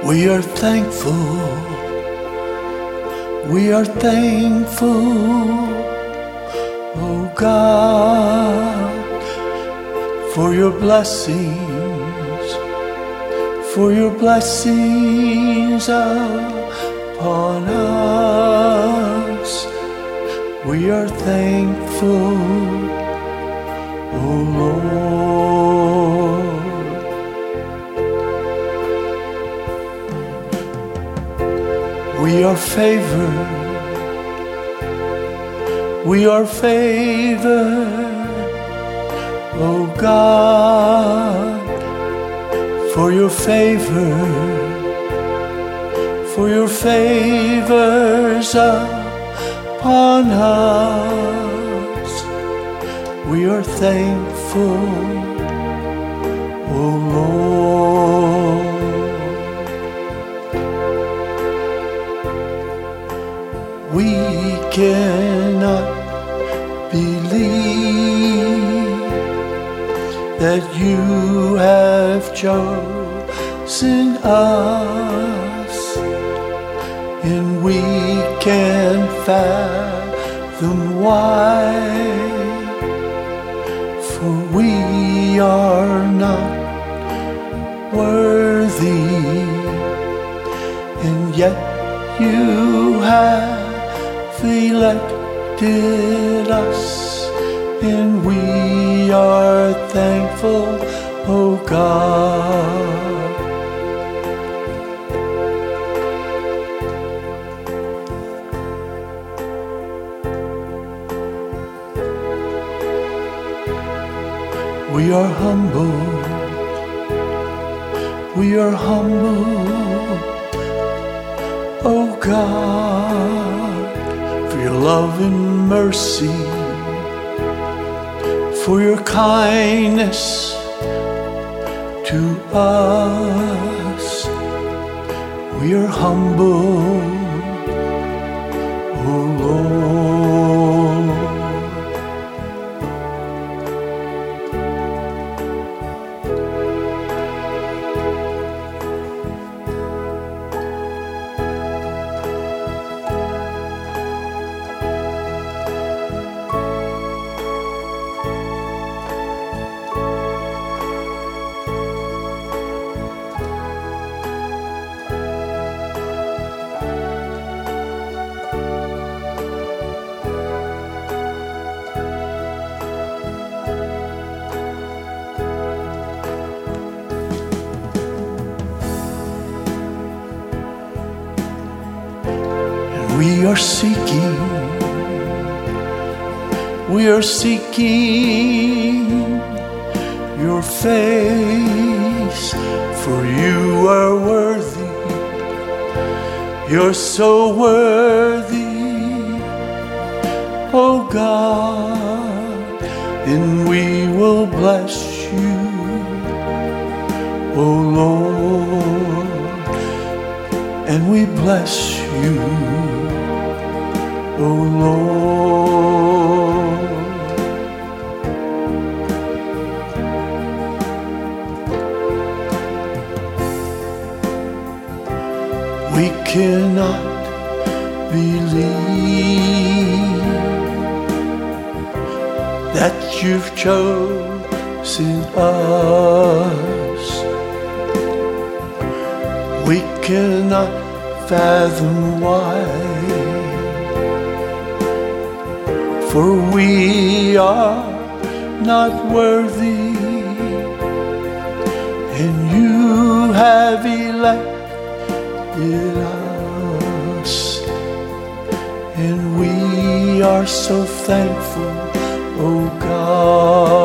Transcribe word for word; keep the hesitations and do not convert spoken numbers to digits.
We are thankful, we are thankful, oh God, for your blessings, for your blessings upon us. We are thankful, oh Lord. We are favored, we are favored, oh God, for your favor, for your favors upon us. We are thankful, oh Lord. We cannot believe that you have chosen us, and we can't fathom why, for we are not worthy, and yet you have elected us, and we are thankful, oh God. We are humble, we are humble, oh God, for your love and mercy, for your kindness to us. We are humble, oh Lord. We are seeking, we are seeking your face, for you are worthy, you're so worthy, oh God, and we will bless you, oh Lord, and we bless you, oh Lord. We cannot believe that you've chosen us. We cannot fathom why, for we are not worthy, and you have elected us, and we are so thankful, oh God.